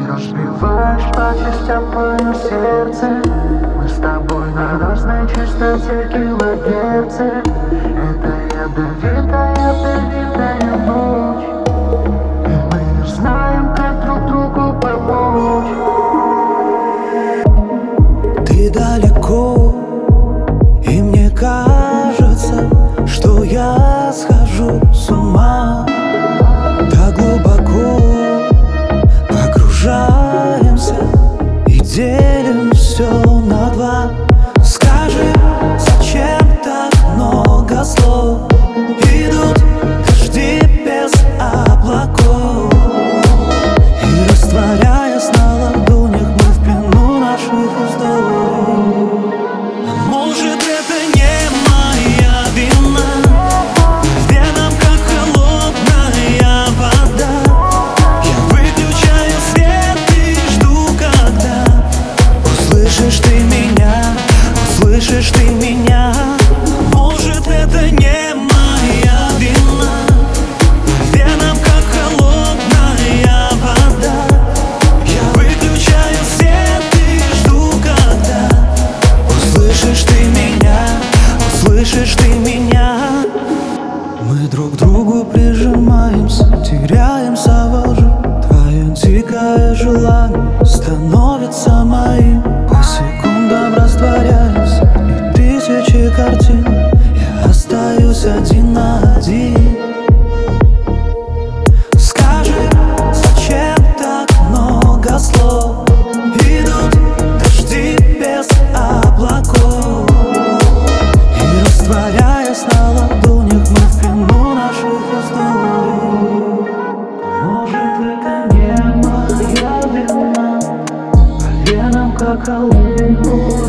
разбиваешь по частям мое сердце. Мы с тобой на разной частоте килогерцы. Это ядовитая ночь, и мы не знаем, как друг другу помочь. Ты далеко, и мне кажется, что я схожу с ума. Так глубоко погружаемся и делим все на два. Скажи, зачем так много слов? Идут дожди без облаков, и растворяясь на ладонях, мы в плену наших вздохов. Может, это не моя вина, в венах как холодная вода. Я выключаю свет и жду, когда услышишь ты меня, услышишь ты меня. Может, это не моя вина, в венах как холодная вода. Я выключаю свет и жду, когда услышишь ты меня, услышишь ты меня. Мы друг к другу прижимаемся, теряемся во лжи. Твое дикое желание становится моим. По секундам растворяемся, и тысячи картин. Я остаюсь один на один. Скажи, зачем так много слов? Идут дожди без облаков, и растворяясь на ладонях, мы в плену наших вздохов. Может, это не моя вина, по венам как холодная